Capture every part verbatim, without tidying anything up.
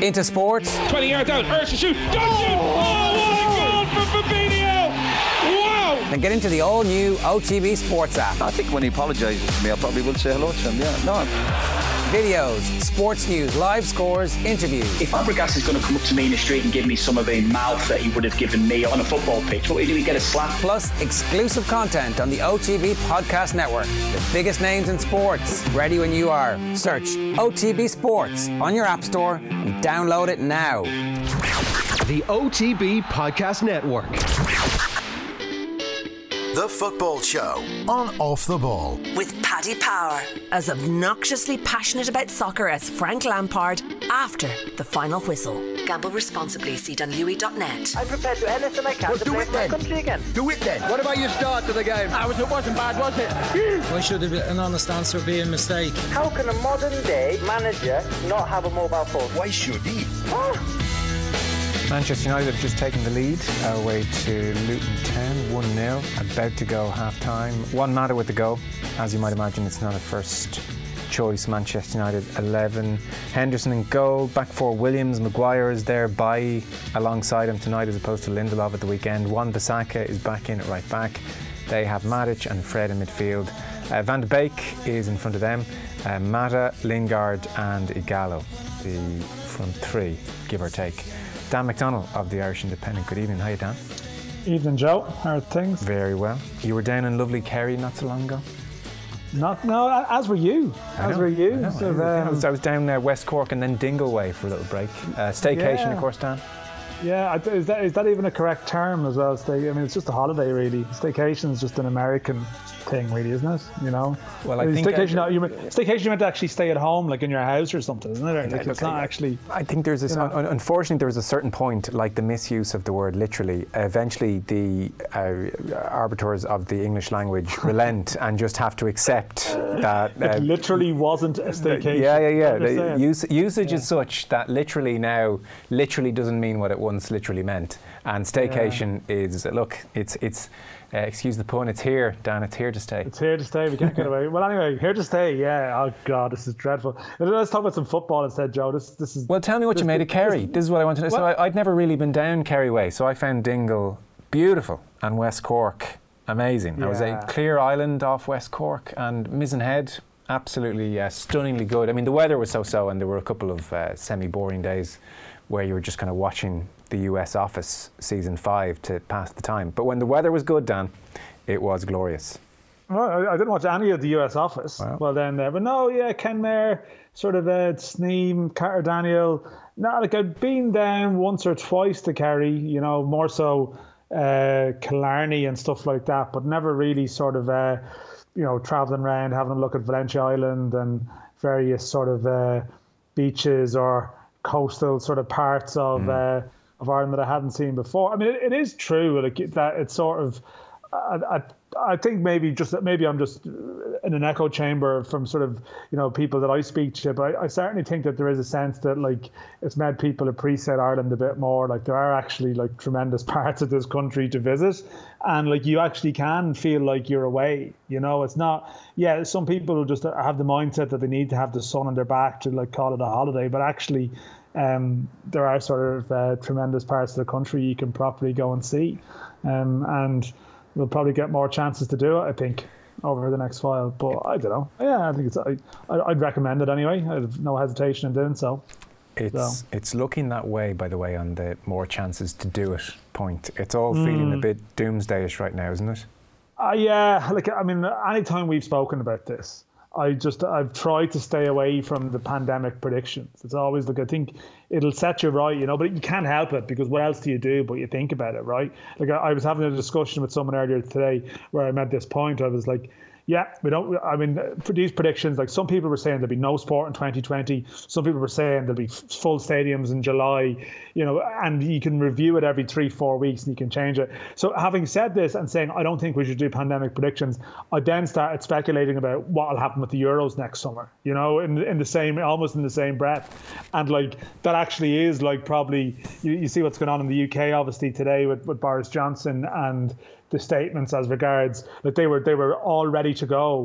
into sports. twenty yards out, Ursa shoot, don't shoot! Oh, what a goal for Fabinho! Wow! Then get into the all-new O T B Sports app. I think when he apologises to me, I probably will say hello to him, yeah. No. Videos, sports news, live scores, interviews. If Fabregas is going to come up to me in the street and give me some of the mouth that he would have given me on a football pitch, what do we get a slap? Plus exclusive content on the O T B Podcast Network. The biggest names in sports. Ready when you are. Search O T B Sports on your app store and download it now. The O T B Podcast Network. The Football Show on Off the Ball. With Paddy Power, as obnoxiously passionate about soccer as Frank Lampard after the final whistle. Gamble responsibly. See Dunlewy dot net. I'm prepared to do anything I can well, to play for my country again. Do it then. What about your start to the game? Ah, it wasn't bad, was it? Why should an honest answer be a mistake? How can a modern day manager not have a mobile phone? Why should he? Oh. Manchester United have just taken the lead away to Luton Town, one nil, about to go half-time. One matter with the goal. As you might imagine, it's not a first choice Manchester United eleven. Henderson in goal, back four Williams, Maguire is there by alongside him tonight as opposed to Lindelof at the weekend. Wan-Bissaka is back in at right back. They have Matic and Fred in midfield. Uh, Van de Beek is in front of them. Uh, Mata, Lingard and Igalo, the front three, give or take. Dan McDonnell of the Irish Independent. Good evening. How are you, Dan? Evening, Joe. How are things? Very well. You were down in lovely Kerry not so long ago? Not, no, as were you. As were you. I, know, so, I, was, um, I, was, I was down uh, West Cork and then Dingleway for a little break. Uh, staycation, yeah. Of course, Dan. Yeah, is that is that even a correct term as well? Stay. I mean, it's just a holiday, really. Staycation is just an American thing, really, isn't it? You know. Well, I, I mean, think staycation. I, you meant, staycation, you meant to actually stay at home, like in your house or something, isn't it? Like, yeah, it's not I, actually. I think there's this. You know, un- unfortunately, there was a certain point, like the misuse of the word literally. Eventually, the uh, arbiters of the English language relent and just have to accept that uh, it literally wasn't a staycation. Yeah, yeah, yeah. The use, usage yeah. is such that literally now, literally doesn't mean what it once literally meant. And staycation yeah. is, look, it's, it's uh, excuse the pun, it's here, Dan, it's here to stay. It's here to stay, we can't get away. Well, anyway, here to stay, yeah. Oh, God, this is dreadful. Let's talk about some football instead, Joe. This this is. Well, tell me what this, you made of Kerry. This, this is what I want to know. So I, I'd never really been down Kerry way, so I found Dingle beautiful and West Cork amazing. Yeah. I was a clear island off West Cork and Mizen Head, absolutely uh, stunningly good. I mean, the weather was so-so and there were a couple of uh, semi-boring days where you were just kind of watching the U S Office season five to pass the time. But when the weather was good, Dan, it was glorious. Well, I, I didn't watch any of the U S Office. Wow. Well then, uh, but no, yeah, Ken Mayer, sort of uh, Sneem, Carter Daniel. No, like I've been down once or twice to Kerry, you know, more so uh, Killarney and stuff like that, but never really sort of, uh, you know, travelling around, having a look at Valentia Island and various sort of uh, beaches or coastal sort of parts of. Mm. Uh, of Ireland that I hadn't seen before. I mean, it, it is true like, that it's sort of, I, I, I think maybe just maybe I'm just in an echo chamber from sort of, you know, people that I speak to, but I, I certainly think that there is a sense that like it's made people appreciate Ireland a bit more. Like there are actually like tremendous parts of this country to visit, and like you actually can feel like you're away. You know, it's not, yeah, some people who just have the mindset that they need to have the sun on their back to like call it a holiday, but actually Um, there are sort of uh, tremendous parts of the country you can properly go and see, um, and we'll probably get more chances to do it, I think, over the next while. But I don't know. Yeah, I think it's. I, I'd recommend it anyway. I have no hesitation in doing so. It's so. It's looking that way, by the way, on the more chances to do it point. It's all mm. feeling a bit doomsdayish right now, isn't it? Uh, yeah, like I mean, anytime we've spoken about this, I just, I've tried to stay away from the pandemic predictions. It's always like, I think it'll set you right, you know, but you can't help it because what else do you do but you think about it, right? Like I, I was having a discussion with someone earlier today where I made this point. I was like, yeah, we don't, I mean, for these predictions, like some people were saying there'll be no sport in twenty twenty. Some people were saying there'll be full stadiums in July, you know, and you can review it every three, four weeks and you can change it. So having said this and saying, I don't think we should do pandemic predictions, I then started speculating about what will happen with the Euros next summer, you know, in, in the same, almost in the same breath. And like, that actually is like probably, you, you see what's going on in the U K, obviously today with, with Boris Johnson and the statements as regards that they were they were all ready to go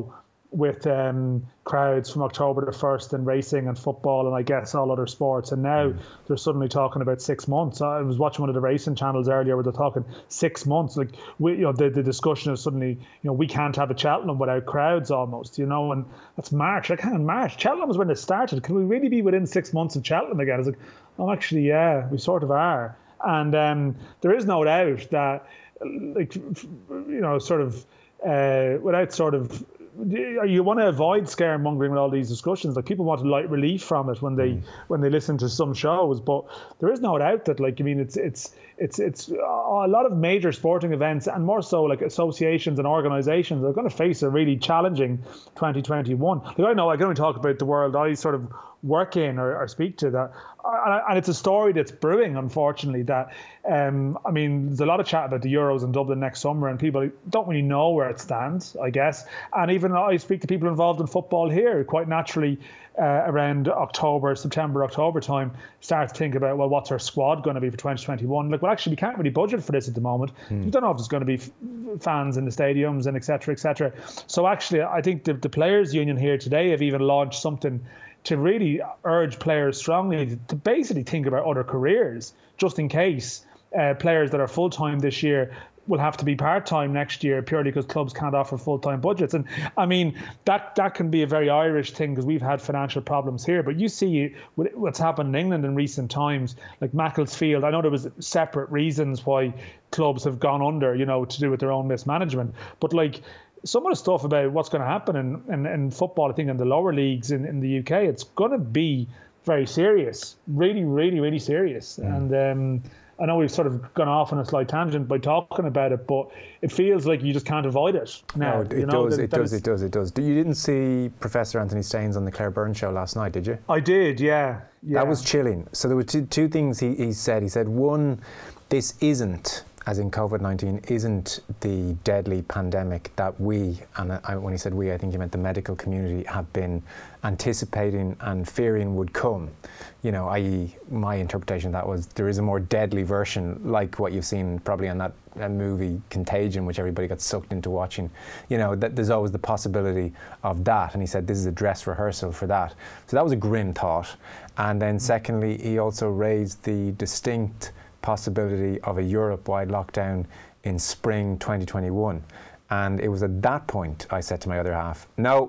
with um, crowds from October the first in racing and football and I guess all other sports. And now mm. they're suddenly talking about six months. I was watching one of the racing channels earlier where they're talking six months. Like, we, you know, the, the discussion is suddenly, you know, we can't have a Cheltenham without crowds almost, you know, and that's March. I can't March. Cheltenham was when it started. Can we really be within six months of Cheltenham again? It's like, oh, actually, yeah, we sort of are. And um, there is no doubt that, like, you know, sort of, uh, without sort of, you want to avoid scaremongering with all these discussions. Like, people want light relief from it when they mm. when they listen to some shows, but there is no doubt that, like, I mean, it's it's it's it's a lot of major sporting events, and more so like associations and organisations are going to face a really challenging twenty twenty-one. Like, I know I can only talk about the world I sort of work in or, or speak to, that, and it's a story that's brewing, unfortunately, that um, I mean, there's a lot of chat about the Euros in Dublin next summer, and people don't really know where it stands, I guess. And even I speak to people involved in football here, quite naturally, uh, around October, September, October time, start to think about, well, what's our squad going to be for twenty twenty-one? Like, well, actually, we can't really budget for this at the moment. Mm. We don't know if there's going to be f- fans in the stadiums and et cetera, et cetera. So actually, I think the, the Players Union here today have even launched something to really urge players strongly to basically think about other careers, just in case uh, players that are full-time this year will have to be part-time next year purely because clubs can't offer full-time budgets. And I mean, that that can be a very Irish thing because we've had financial problems here. But you see what's happened in England in recent times, like Macclesfield. I know there was separate reasons why clubs have gone under, you know, to do with their own mismanagement. But like, some of the stuff about what's going to happen in, in, in football, I think in the lower leagues in, in the U K, it's going to be very serious, really, really, really serious. Mm. And um, I know we've sort of gone off on a slight tangent by talking about it, but it feels like you just can't avoid it now. No, it, you know, does, that, it that does, it does, it does. You didn't see Professor Anthony Staines on the Claire Byrne show last night, did you? I did, yeah. yeah. That was chilling. So there were two, two things he, he said. He said, one, this isn't, as in COVID nineteen, isn't the deadly pandemic that we, and I, when he said we, I think he meant the medical community, have been anticipating and fearing would come. You know, that is my interpretation of that was there is a more deadly version, like what you've seen probably on that uh, movie Contagion, which everybody got sucked into watching. You know, that there's always the possibility of that. And he said this is a dress rehearsal for that. So that was a grim thought. And then secondly, he also raised the distinct possibility of a Europe-wide lockdown in spring twenty twenty-one. And it was at that point I said to my other half, no,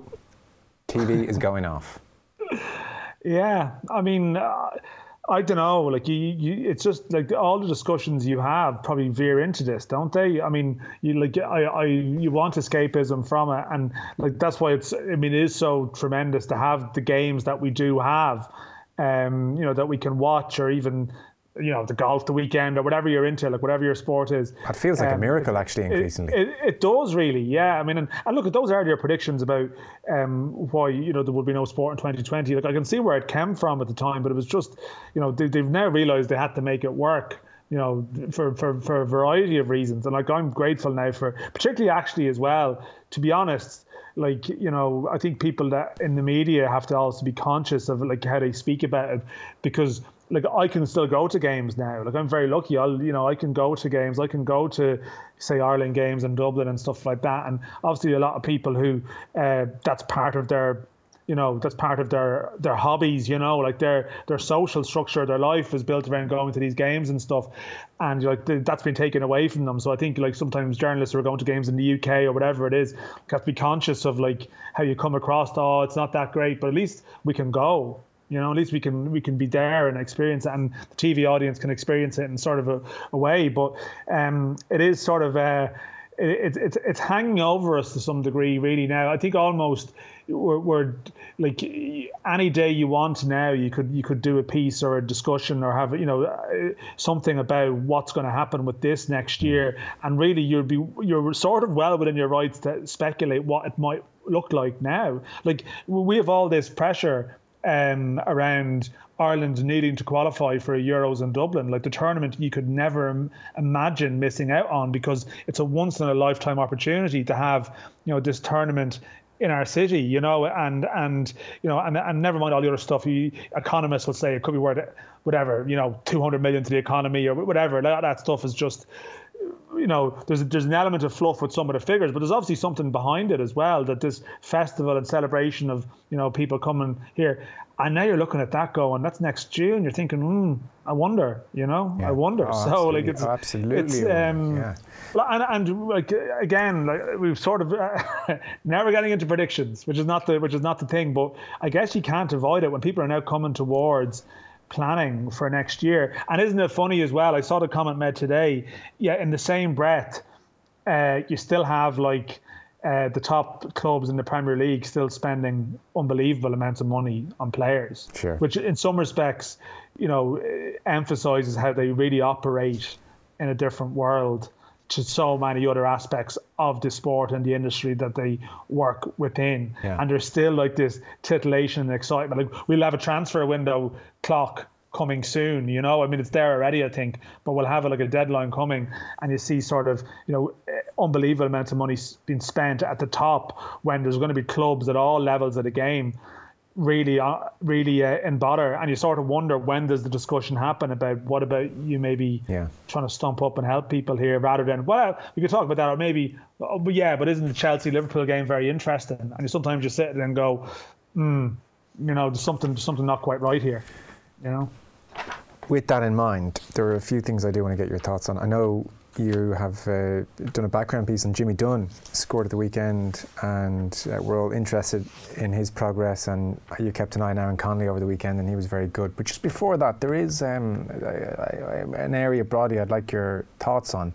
T V is going off. Yeah, I mean, uh, I don't know, like you, you, it's just like all the discussions you have probably veer into this, don't they? I mean, you like, I, I, you want escapism from it, and like that's why it's, I mean, it is so tremendous to have the games that we do have, um, you know, that we can watch, or even, you know, the golf the weekend or whatever you're into, like whatever your sport is. It feels like um, a miracle, actually, increasingly. It, it, it does really, yeah. I mean, and, and look at those earlier predictions about um, why, you know, there would be no sport in twenty twenty. Like, I can see where it came from at the time, but it was just, you know, they, they've now realised they had to make it work, you know, for, for, for a variety of reasons. And like, I'm grateful now for, particularly actually as well, to be honest, like, you know, I think people that in the media have to also be conscious of like how they speak about it, because like I can still go to games now. Like, I'm very lucky. I'll, you know, I can go to games. I can go to, say, Ireland games in Dublin and stuff like that. And obviously a lot of people who, uh, that's part of their, you know, that's part of their, their hobbies, you know, like their, their social structure, their life is built around going to these games and stuff. And like that's been taken away from them. So I think like sometimes journalists who are going to games in the U K or whatever it is, have to be conscious of like how you come across, oh, it's not that great, but at least we can go. You know, at least we can we can be there and experience it, and the T V audience can experience it in sort of a, a way. But um, it is sort of uh, it, it's it's hanging over us to some degree, really. Now, I think almost we're, we're like any day you want now, you could you could do a piece or a discussion or have, you know, something about what's going to happen with this next year, and really you'll be you're sort of well within your rights to speculate what it might look like now. Like, we have all this pressure Um, around Ireland needing to qualify for a Euros in Dublin, like the tournament you could never im- imagine missing out on, because it's a once in a lifetime opportunity to have, you know, this tournament in our city, you know, and and you know, and and never mind all the other stuff. You, economists will say it could be worth whatever, you know, two hundred million to the economy or whatever. That, that stuff is just you know, there's there's an element of fluff with some of the figures, but there's obviously something behind it as well. That this festival and celebration of, you know, people coming here, and now you're looking at that going, that's next June. You're thinking, hmm, I wonder, you know, yeah. I wonder. Oh, so absolutely. like it's oh, absolutely, it's, um, yeah. And, and like again, like we've sort of uh, never getting into predictions, which is not the which is not the thing. But I guess you can't avoid it when people are now coming towards planning for next year. And isn't it funny as well? I saw the comment made today. Yeah, in the same breath, uh, you still have like uh, the top clubs in the Premier League still spending unbelievable amounts of money on players, sure. which in some respects, you know, emphasizes how they really operate in a different world to so many other aspects of the sport and the industry that they work within. Yeah. And there's still like this titillation and excitement. Like we'll have a transfer window clock coming soon, you know, I mean, it's there already, I think, but we'll have a, like a deadline coming, and you see sort of, you know, unbelievable amounts of money being spent at the top when there's going to be clubs at all levels of the game really, uh, really uh, in bother, and you sort of wonder, when does the discussion happen about what about you maybe yeah. trying to stump up and help people here, rather than, well, we could talk about that, or maybe, oh, but yeah, but isn't the Chelsea-Liverpool game very interesting? And you sometimes just sit there and go, hmm, you know, there's something, there's something not quite right here, you know? With that in mind, there are a few things I do want to get your thoughts on. I know you have uh, done a background piece on Jimmy Dunne, scored at the weekend, and uh, we're all interested in his progress, and you kept an eye on Aaron Connolly over the weekend, and he was very good. But just before that, there is um, I, I, an area broadly I'd like your thoughts on.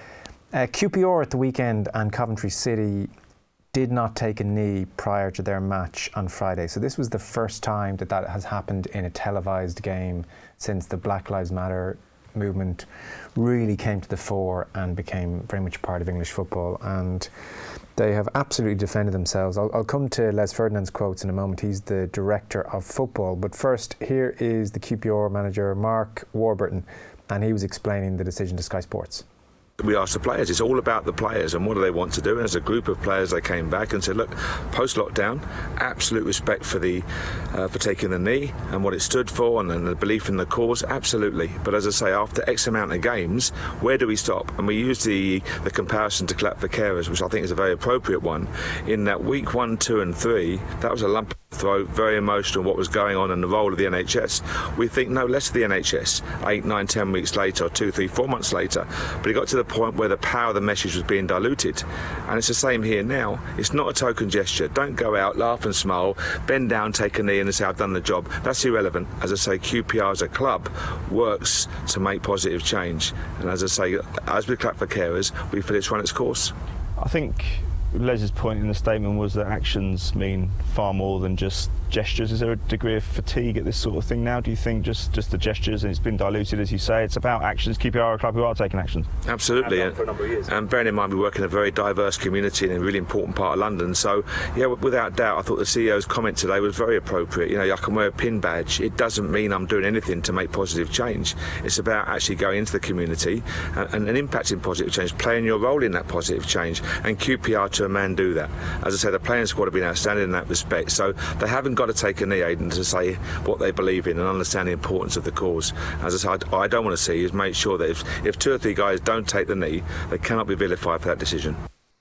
Uh, Q P R at the weekend and Coventry City did not take a knee prior to their match on Friday. So this was the first time that that has happened in a televised game since the Black Lives Matter movement really came to the fore and became very much part of English football, and they have absolutely defended themselves. I'll, I'll come to Les Ferdinand's quotes in a moment. He's the director of football, but first here is the Q P R manager Mark Warburton, and he was explaining the decision to Sky Sports. We asked the players, it's all about the players and what do they want to do, and as a group of players they came back and said, look, post-lockdown, absolute respect for the uh, for taking the knee and what it stood for, and, and the belief in the cause, absolutely, but as I say, after X amount of games, where do we stop? And we used the the comparison to Clap for Carers, which I think is a very appropriate one, in that week one, two and three, that was a lump of throat, very emotional, what was going on and the role of the N H S. We think no less of the N H S eight, nine, ten weeks later, or two, three, four months later, but it got to the point where the power of the message was being diluted, and it's the same here now. It's not a token gesture. Don't go out, laugh and smile, bend down, take a knee and say I've done the job. That's irrelevant. As I say, Q P R as a club works to make positive change, and as I say, as we Clap for Carers, we feel it's run its course. I think Les's point in the statement was that actions mean far more than just gestures. Is there a degree of fatigue at this sort of thing now? Do you think just, just the gestures, and it's been diluted, as you say, it's about actions? Q P R are a club who are taking actions. Absolutely, and for a number of years. And bearing in mind we work in a very diverse community in a really important part of London, so yeah, without doubt, I thought the C E O's comment today was very appropriate. You know, I can wear a pin badge. It doesn't mean I'm doing anything to make positive change. It's about actually going into the community and, and, and impacting positive change, playing your role in that positive change, and Q P R to a man do that. As I say, the playing squad have been outstanding in that respect, so they haven't got to take a knee, Aidan, to say what they believe in and understand the importance of the cause. As I say, I don't want to see is make sure that if, if two or three guys don't take the knee, they cannot be vilified for that decision.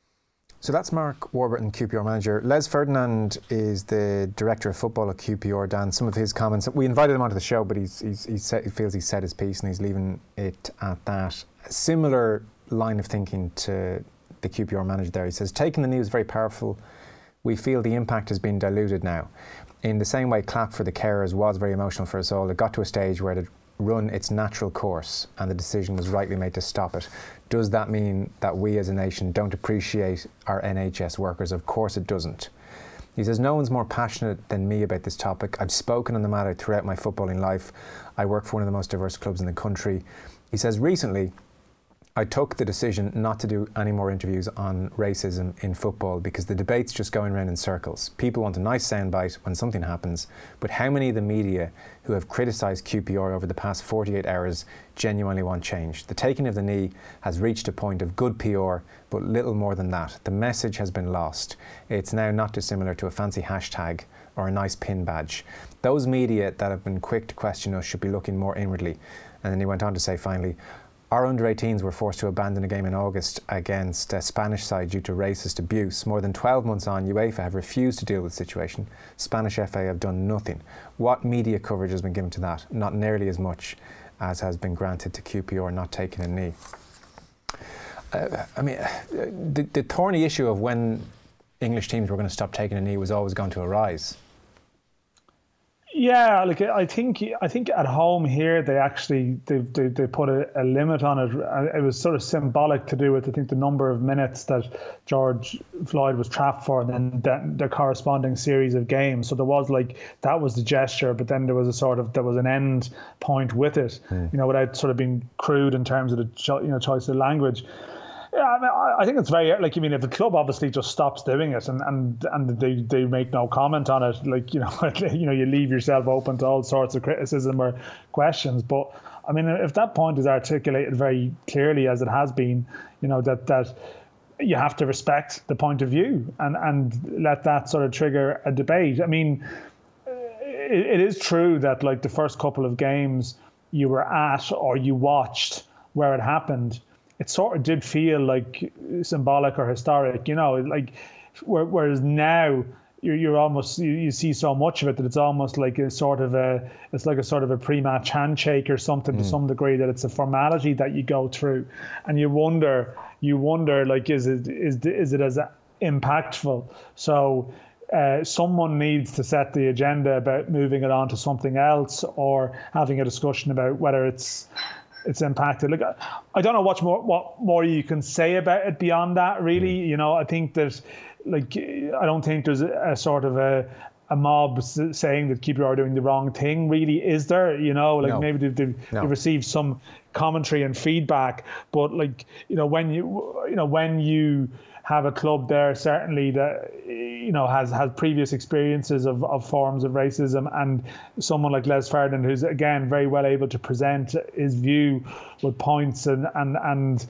So that's Mark Warburton, Q P R manager. Les Ferdinand is the director of football at Q P R. Dan, some of his comments, we invited him onto the show, but he's, he's, he's said, he feels he's said his piece and he's leaving it at that. A similar line of thinking to the Q P R manager there. He says, taking the knee was very powerful. We feel the impact has been diluted now. In the same way Clap for the Carers was very emotional for us all, it got to a stage where it had run its natural course and the decision was rightly made to stop it. Does that mean that we as a nation don't appreciate our N H S workers? Of course it doesn't. He says, no one's more passionate than me about this topic. I've spoken on the matter throughout my footballing life. I work for one of the most diverse clubs in the country. He says, recently, I took the decision not to do any more interviews on racism in football because the debate's just going around in circles. People want a nice soundbite when something happens, but how many of the media who have criticised Q P R over the past forty-eight hours genuinely want change? The taking of the knee has reached a point of good P R, but little more than that. The message has been lost. It's now not dissimilar to a fancy hashtag or a nice pin badge. Those media that have been quick to question us should be looking more inwardly. And then he went on to say, finally, Our under eighteens were forced to abandon a game in August against a Spanish side due to racist abuse. More than twelve months on, UEFA have refused to deal with the situation. Spanish F A have done nothing. What media coverage has been given to that? Not nearly as much as has been granted to Q P R not taking a knee. Uh, I mean, the, the thorny issue of when English teams were going to stop taking a knee was always going to arise. Yeah, like I think I think at home here they actually they they, they put a, a limit on it. It was sort of symbolic to do with I think the number of minutes that George Floyd was trapped for, and then that, the corresponding series of games. So there was like that was the gesture, but then there was a sort of there was an end point with it. Mm. You know, without sort of being crude in terms of the cho- you know choice of language. Yeah, I mean, I think it's very like I mean, if the club obviously just stops doing it and, and, and they, they make no comment on it, like you know, you know, you leave yourself open to all sorts of criticism or questions. But I mean, if that point is articulated very clearly as it has been, you know, that that you have to respect the point of view and, and let that sort of trigger a debate. I mean, it, it is true that like the first couple of games you were at or you watched where it happened, it sort of did feel like symbolic or historic, you know, like whereas now you're, you're almost, you, you see so much of it that it's almost like a sort of a, it's like a sort of a pre-match handshake or something mm. to some degree, that it's a formality that you go through. And you wonder, you wonder like, is it, is, is it as impactful? So uh, someone needs to set the agenda about moving it on to something else or having a discussion about whether it's, it's impacted. Like, I don't know what more what more you can say about it beyond that, really. You know, I think there's, like, I don't think there's a, a sort of a, a mob saying that Q P R are doing the wrong thing, really, is there? You know, like no. maybe they've, they've, no. they've received some commentary and feedback, but like, you know, when you, you know, when you have a club there, certainly that, you know, has has previous experiences of, of forms of racism, and someone like Les Ferdinand, who's again very well able to present his view with points, and and and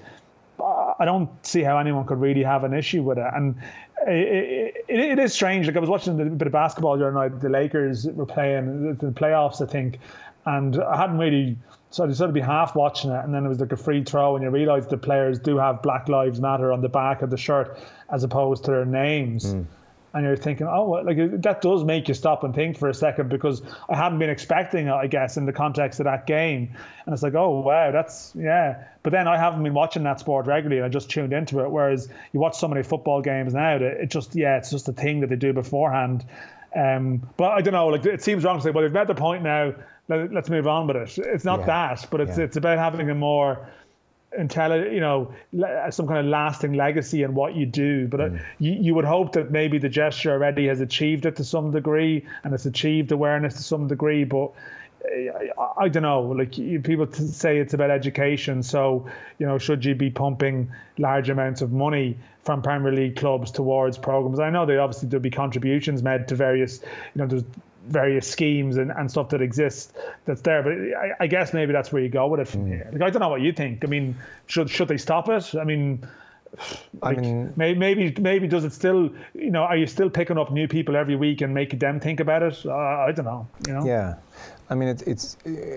I don't see how anyone could really have an issue with it. And it, it, it is strange. Like I was watching a bit of basketball the other night. The Lakers were playing the playoffs, I think, and I hadn't really. So I'd sort of be half watching it, and then it was like a free throw, and you realise the players do have Black Lives Matter on the back of the shirt as opposed to their names. Mm. And you're thinking, oh, well, like that does make you stop and think for a second, because I hadn't been expecting it, I guess, in the context of that game. And it's like, oh, wow, that's, yeah. But then I haven't been watching that sport regularly, and I just tuned into it. Whereas you watch so many football games now, that it just, yeah, it's just a thing that they do beforehand. Um, but I don't know, like it seems wrong to say, well, they've met the point now, let's move on with it. It's not yeah. that, but it's yeah. it's about having a more intelligent, you know, some kind of lasting legacy in what you do. But mm. you, you would hope that maybe the gesture already has achieved it to some degree, and it's achieved awareness to some degree. But I, I don't know, like people say it's about education. So, you know, should you be pumping large amounts of money from Premier League clubs towards programs? I know they obviously there'll be contributions made to various, you know, there's various schemes and, and stuff that exists that's there, but I, I guess maybe that's where you go with it from mm. here. Like, I don't know what you think. I mean, should should they stop it? I mean, like, I mean, maybe, maybe maybe does it still, you know, are you still picking up new people every week and making them think about it? Uh, I don't know, you know. Yeah, I mean, it, it's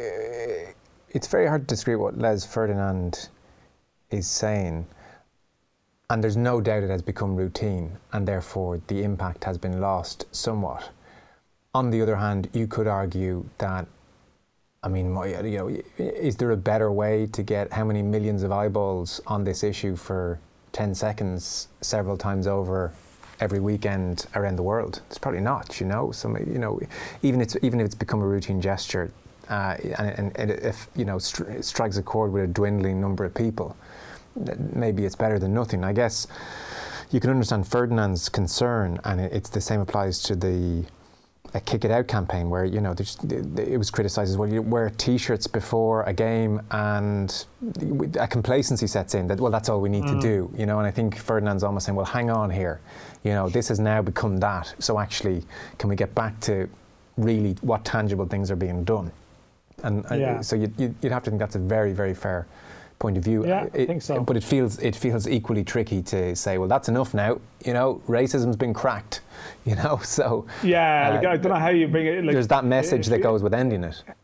it's very hard to disagree with what Les Ferdinand is saying, and there's no doubt it has become routine, and therefore the impact has been lost somewhat. On the other hand, you could argue that, I mean, you know, is there a better way to get how many millions of eyeballs on this issue for ten seconds several times over every weekend around the world? It's probably not, you know. So, you know, even it's even if it's become a routine gesture, uh, and, and if, you know, stri- strikes a chord with a dwindling number of people, maybe it's better than nothing. I guess you can understand Ferdinand's concern, and it's the same applies to the a Kick It Out campaign, where, you know, it was criticised as well. You wear T-shirts before a game, and a complacency sets in that, well, that's all we need mm. to do, you know. And I think Ferdinand's almost saying, well, hang on here, you know, this has now become that. So actually, can we get back to really what tangible things are being done? And yeah. uh, so you'd, you'd have to think that's a very, very fair point of view. Yeah, it, I think so. But it feels it feels equally tricky to say, well, that's enough now. You know, racism's been cracked. You know, so yeah, uh, like, I don't know how you bring it. Like, there's that message that goes with ending it.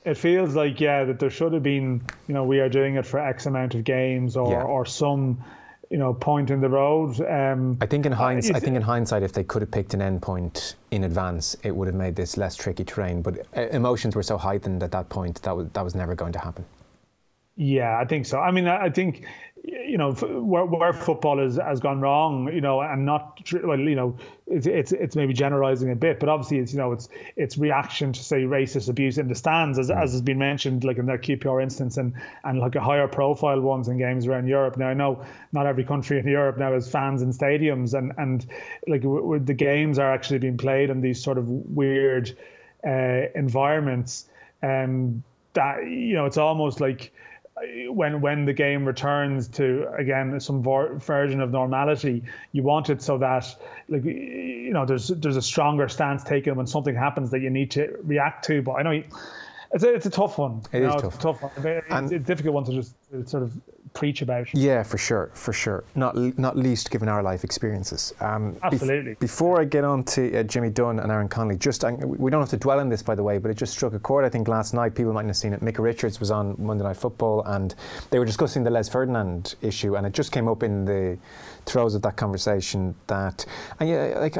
it feels like, yeah, that there should have been, you know, we are doing it for X amount of games or, yeah. or some, you know, point in the road. Um, I think in hindsight, I think in hindsight, if they could have picked an end point in advance, it would have made this less tricky terrain. But emotions were so heightened at that point that was that was never going to happen. Yeah, I think so. I mean, I think, you know, where, where football is, has gone wrong, you know, and not, well, you know, it's, it's it's maybe generalising a bit, but obviously it's, you know, it's it's reaction to, say, racist abuse in the stands, as, as has been mentioned, like in that Q P R instance, and, and like a higher profile ones in games around Europe. Now, I know not every country in Europe now has fans in stadiums, and, and like w- w- the games are actually being played in these sort of weird uh, environments. Um, that, you know, it's almost like, when when the game returns to, again, some vor- version of normality, you want it so that, like, you know, there's there's a stronger stance taken when something happens that you need to react to. But I know it's a, it's a tough one. It you is know, tough. It's a tough one. It's, it's a difficult one to just sort of preach about. Yeah, for sure, for sure. Not not least given our life experiences. Um, Absolutely. Bef- before I get on to uh, Jimmy Dunne and Aaron Connolly, just uh, we don't have to dwell on this, by the way, but it just struck a chord. I think last night, people mightn't have seen it. Micah Richards was on Monday Night Football, and they were discussing the Les Ferdinand issue, and it just came up in the throes of that conversation that, and yeah, like. I,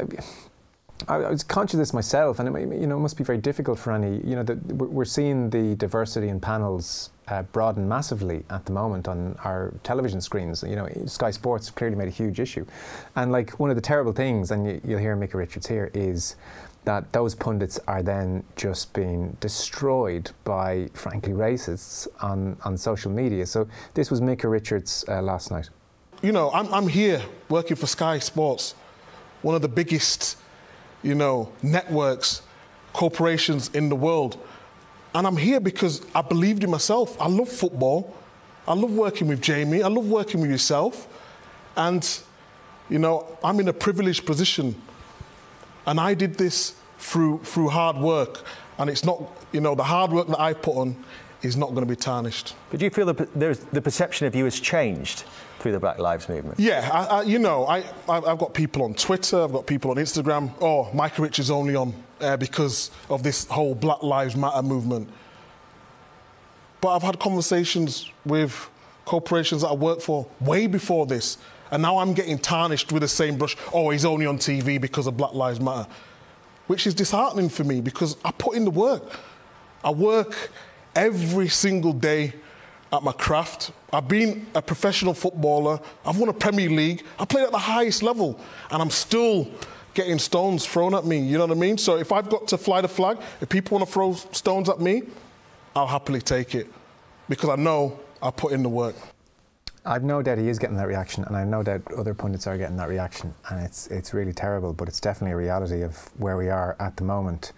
I was conscious of this myself, and it, you know, it must be very difficult for any. You know, the, we're seeing the diversity in panels uh, broaden massively at the moment on our television screens. You know, Sky Sports clearly made a huge issue, and like one of the terrible things, and you, you'll hear Micah Richards here, is that those pundits are then just being destroyed by, frankly, racists on on social media. So this was Micah Richards uh, last night. You know, I'm I'm here working for Sky Sports, one of the biggest, you know, networks, corporations in the world. And I'm here because I believed in myself. I love football. I love working with Jamie. I love working with yourself. And, you know, I'm in a privileged position. And I did this through through hard work. And it's not, you know, the hard work that I put on is not going to be tarnished. But do you feel that there's the perception of you has changed through the Black Lives Movement? Yeah, I, I, you know, I, I've got people on Twitter, I've got people on Instagram. Oh, Micah Richards only on uh, because of this whole Black Lives Matter movement. But I've had conversations with corporations that I work for way before this, and now I'm getting tarnished with the same brush. Oh, he's only on T V because of Black Lives Matter, which is disheartening for me because I put in the work. I work every single day at my craft. I've been a professional footballer. I've won a Premier League. I played at the highest level, and I'm still getting stones thrown at me. You know what I mean? So if I've got to fly the flag, if people want to throw stones at me, I'll happily take it because I know I put in the work. I've no doubt he is getting that reaction, and I have no doubt other pundits are getting that reaction, and it's it's really terrible, but it's definitely a reality of where we are at the moment.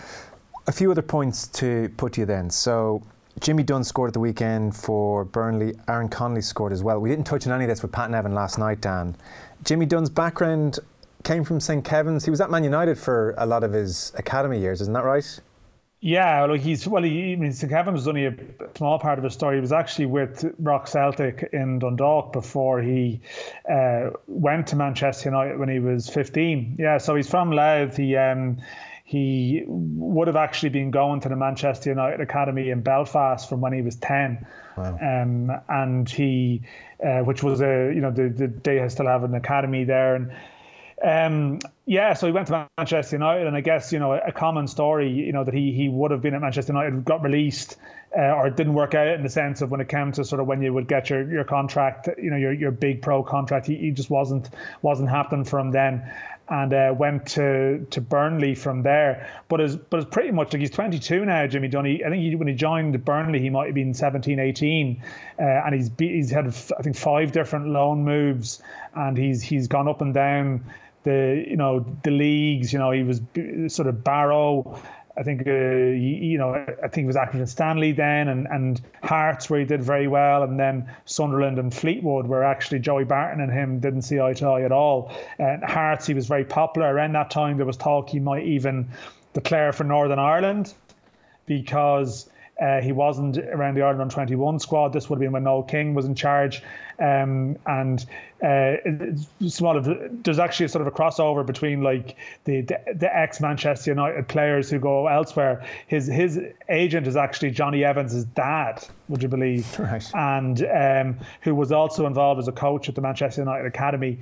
A few other points to put to you then. So Jimmy Dunne scored at the weekend for Burnley. Aaron Connolly scored as well. We didn't touch on any of this with Pat Nevin last night, Dan. Jimmy Dunne's background came from Saint Kevin's. He was at Man United for a lot of his academy years, isn't that right? Yeah, well, he's well. He, I mean, Saint Kevin's was only a small part of his story. He was actually with Rock Celtic in Dundalk before he uh, went to Manchester United when he was fifteen. Yeah, so he's from Louth. He um, he would have actually been going to the Manchester United academy in Belfast from when he was ten. Wow. Um, and he, uh, which was a you know the, the they still have an academy there, and um, yeah, so he went to Manchester United, and I guess you know a, a common story, you know that he he would have been at Manchester United, got released, uh, or it didn't work out in the sense of when it came to sort of when you would get your, your contract, you know your your big pro contract, he, he just wasn't wasn't happening for him then. And uh, went to, to Burnley from there, but is but is pretty much like he's twenty-two now, Jimmy Dunne. I think he, when he joined Burnley, he might have been seventeen, eighteen, uh, and he's he's had I think five different loan moves, and he's he's gone up and down the you know the leagues. You know he was sort of Barrow. I think uh, you, you know I think it was Accrington Stanley then, and, and Hearts where he did very well, and then Sunderland and Fleetwood where actually Joey Barton and him didn't see eye to eye at all. And Hearts, he was very popular. Around that time there was talk he might even declare for Northern Ireland because Uh, he wasn't around the Ireland twenty-one squad. This would have been when Noel King was in charge. Um, and uh, it's small of, there's actually a sort of a crossover between like the, the, the ex-Manchester United players who go elsewhere. His his agent is actually Johnny Evans' dad, would you believe? Right. And um, who was also involved as a coach at the Manchester United Academy.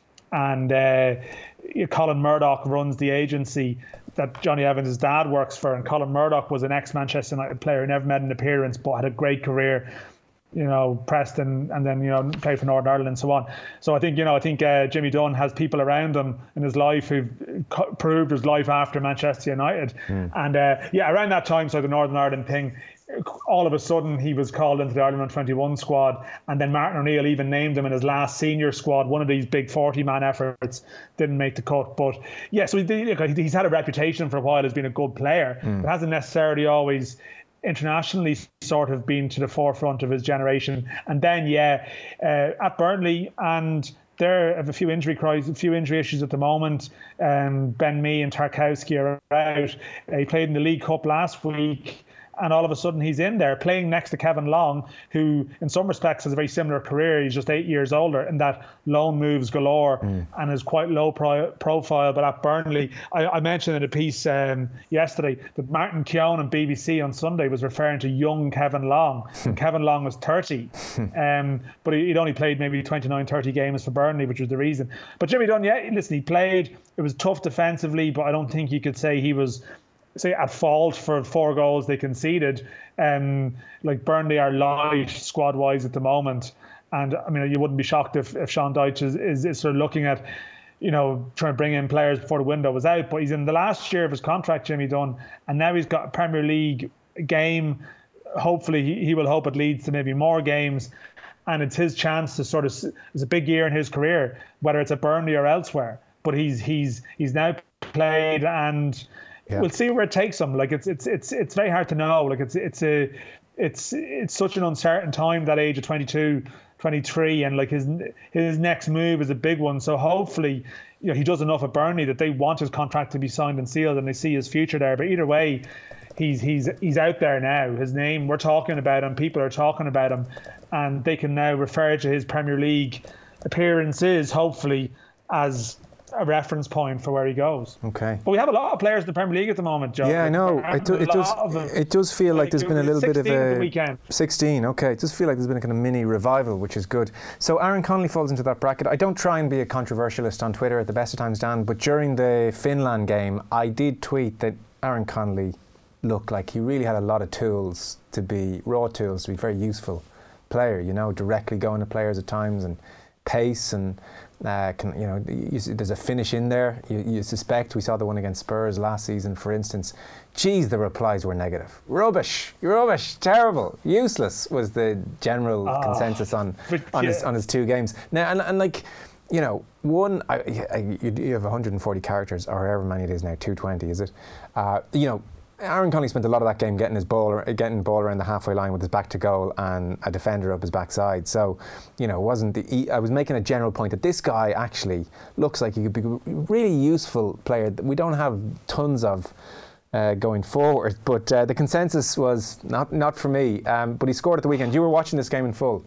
And uh, Colin Murdoch runs the agency that Johnny Evans' dad works for. And Colin Murdoch was an ex-Manchester United player who never made an appearance but had a great career. You know, Preston, and then, you know, played for Northern Ireland and so on. So I think, you know, I think uh, Jimmy Dunne has people around him in his life who've proved his life after Manchester United. Mm. And uh, yeah, around that time, so the Northern Ireland thing, all of a sudden he was called into the Ireland twenty-one squad, and then Martin O'Neill even named him in his last senior squad. One of these big forty-man efforts didn't make the cut. But yeah, so he's had a reputation for a while as being a good player. Mm. It hasn't necessarily always internationally sort of been to the forefront of his generation. And then, yeah, uh, at Burnley, and they have a few injury crises, a few injury issues at the moment. Um, Ben Mee and Tarkowski are out. Uh, he played in the League Cup last week, and all of a sudden he's in there playing next to Kevin Long, who in some respects has a very similar career. He's just eight years older, and that loan moves galore mm. and is quite low pro- profile. But at Burnley, I, I mentioned in a piece um, yesterday that Martin Keown on B B C on Sunday was referring to young Kevin Long. And Kevin Long was thirty, um, but he'd only played maybe twenty-nine, thirty games for Burnley, which was the reason. But Jimmy Dunne, yeah, listen, he played. It was tough defensively, but I don't think you could say he was say at fault for four goals they conceded. Um, like Burnley are light squad wise at the moment, and I mean you wouldn't be shocked if, if Sean Dyche is, is, is sort of looking at, you know, trying to bring in players before the window was out. But he's in the last year of his contract, Jimmy Dunne, and now he's got a Premier League game. Hopefully he, he will hope it leads to maybe more games, and it's his chance to sort of, it's a big year in his career, whether it's at Burnley or elsewhere. But he's he's he's now played, and yeah. we'll see where it takes him. Like it's it's it's it's very hard to know. Like it's it's a it's it's such an uncertain time, that age of twenty-two, twenty-three, and like his his next move is a big one. So hopefully, you know, he does enough at Burnley that they want his contract to be signed and sealed, and they see his future there. But either way, he's he's he's out there now. His name, we're talking about him. People are talking about him, and they can now refer to his Premier League appearances, hopefully, as a reference point for where he goes. Okay. But we have a lot of players in the Premier League at the moment, Joe. Yeah, I know. It, do, it does. It does feel like there's been a little bit of a weekend. sixteen. Okay. It does feel like there's been a kind of mini revival, which is good. So Aaron Connolly falls into that bracket. I don't try and be a controversialist on Twitter at the best of times, Dan, but during the Finland game, I did tweet that Aaron Connolly looked like he really had a lot of tools to be raw tools to be a very useful player. You know, directly going to players at times, and pace, and uh, can, you know, you, there's a finish in there. You, you suspect. We saw the one against Spurs last season, for instance. Geez, the replies were negative. Rubbish, rubbish, terrible, useless was the general oh, consensus on on, yeah. his, on his two games. Now, and, and like, you know, one, I, I, you, you have one hundred forty characters, or however many it is now, two hundred twenty, is it? Uh, you know, Aaron Connolly spent a lot of that game getting his ball, getting the ball around the halfway line with his back to goal and a defender up his backside. So, you know, wasn't the, he, I was making a general point that this guy actually looks like he could be a really useful player that we don't have tons of uh, going forward. But uh, the consensus was not not for me. Um, but he scored at the weekend. You were watching this game in full.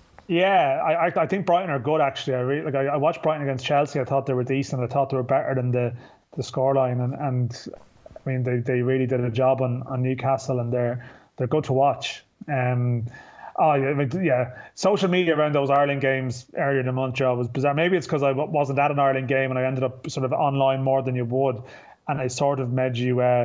Yeah, I I think Brighton are good actually. I really, like I, I watched Brighton against Chelsea. I thought they were decent. I thought they were better than the the scoreline, and and. I mean, they, they really did a job on, on Newcastle, and they're they're good to watch. Um, oh yeah, yeah, social media around those Ireland games earlier in the month, Joe, was bizarre. Maybe it's because I wasn't at an Ireland game and I ended up sort of online more than you would, and it sort of made you uh,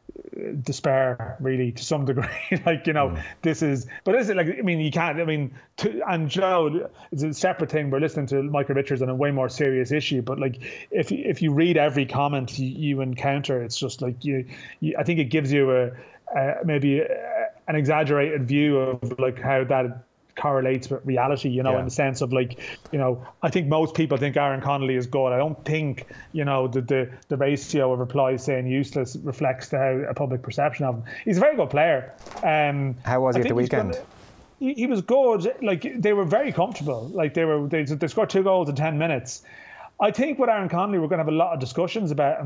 despair, really, to some degree. Like, you know, mm. this is, but is it like, I mean, you can't, I mean, to, and Joe, it's a separate thing. We're listening to Michael Richards on a way more serious issue, but like, if if you read every comment you, you encounter, it's just like, you, you I think it gives you a, a maybe a, an exaggerated view of like how that correlates with reality, you know, yeah. in the sense of like, you know, I think most people think Aaron Connolly is good. I don't think, you know, the the, the ratio of replies saying useless reflects the, how a public perception of him. He's a very good player. Um, how was he at the weekend? Gonna, he, he was good. Like, they were very comfortable. Like, they were they, they scored two goals in ten minutes. I think with Aaron Connolly, we're going to have a lot of discussions about him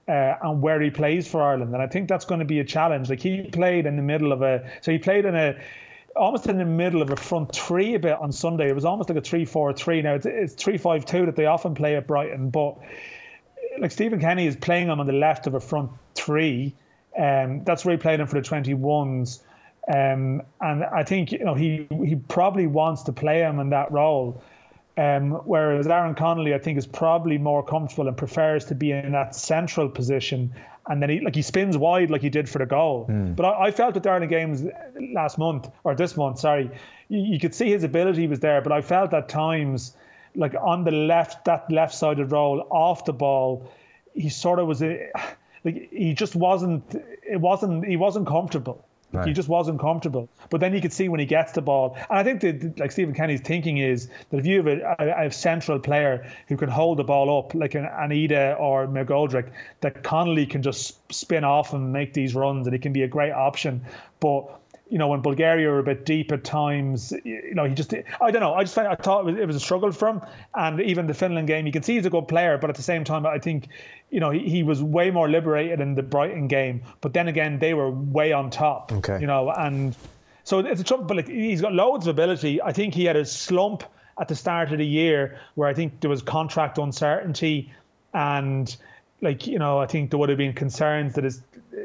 uh, and where he plays for Ireland. And I think that's going to be a challenge. Like he played in the middle of a, so he played in a, almost in the middle of a front three a bit on Sunday. It was almost like a three four three. Now it's, it's three five two that they often play at Brighton, but like Stephen Kenny is playing him on the left of a front three. Um, that's where he played him for the twenty-ones. Um, and I think, you know, he he probably wants to play him in that role. Um, whereas Aaron Connolly, I think, is probably more comfortable and prefers to be in that central position. And then he like he spins wide like he did for the goal. Mm. But I, I felt with the Ireland games last month, or this month, sorry, you, you could see his ability was there. But I felt at times, like on the left, that left-sided role, off the ball, he sort of was, a, like he just wasn't, it wasn't, he wasn't comfortable. Right. He just wasn't comfortable. But then you could see when he gets the ball. And I think that, like Stephen Kenny's thinking is that if you have a, a, a central player who can hold the ball up, like an Anida or McGoldrick, that Connolly can just spin off and make these runs, and it can be a great option. But you know, when Bulgaria were a bit deep at times, you know, he just, I don't know, I just found, I thought it was, it was a struggle for him. And even the Finland game, you can see he's a good player, but at the same time, I think, you know, he, he was way more liberated in the Brighton game. But then again, they were way on top, okay. you know, and so it's a trouble, but like, he's got loads of ability. I think he had a slump at the start of the year where I think there was contract uncertainty, and like, you know, I think there would have been concerns that his,